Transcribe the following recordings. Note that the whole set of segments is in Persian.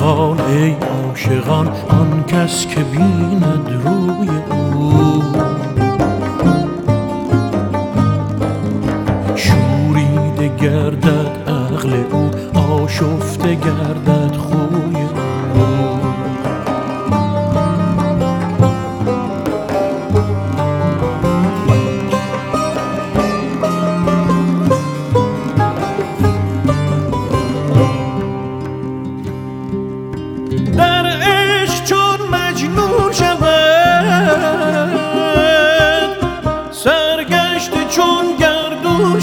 عاشقان ای عاشقان آن کس که بیند روی او شوریده گردد عقل او آشفته گردد خوی او در عشق چون مجنون شود سرگشته چون گردون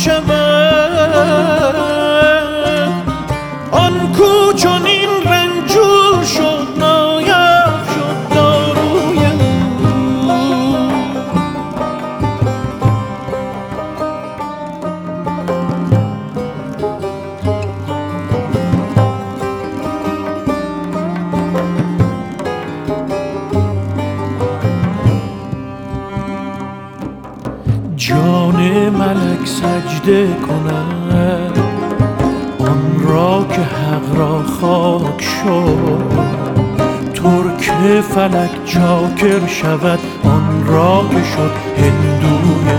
شود آن کو چون این رنجور شد نایب شد داروی او جان ملک سجده کند آن را که حق را خاک شد ترک فلک چاکر شود آن را که شد هندوی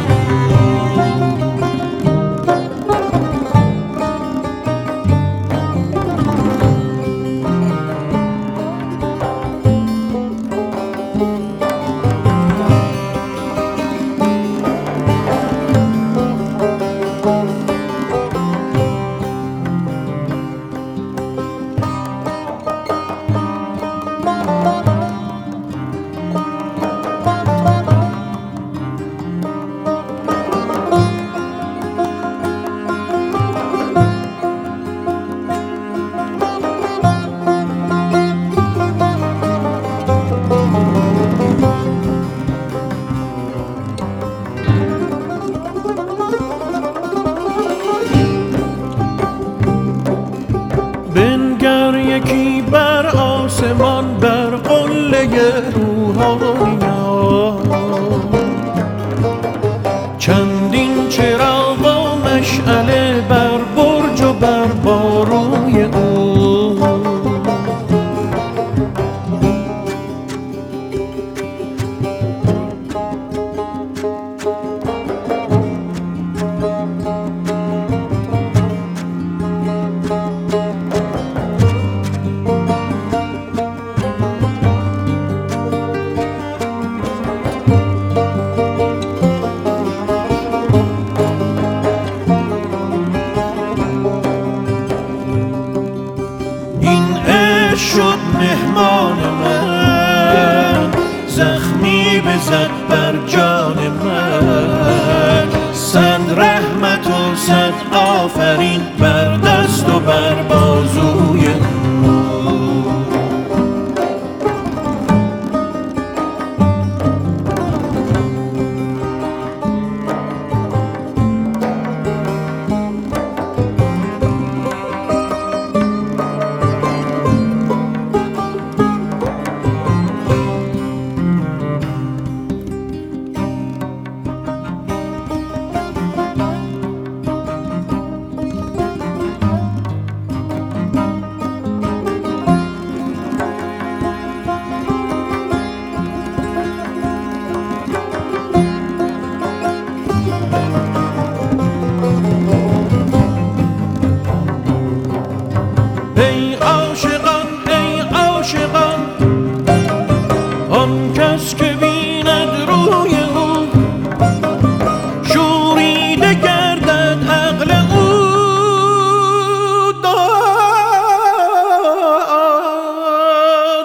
بنگر یکی بر آسمان بر قله روحانیان چندین چراغ و مشعله بر برج و بر باروی او شد مهمان من زخمی بزد بر جان من صد رحمت و صد آفرین بر دست و بر بازوی ای عاشقان آن کس که بیند روی او شوریده گردد عقل او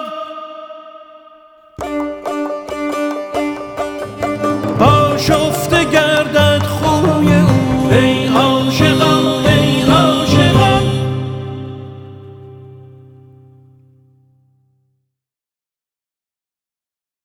داد آشفته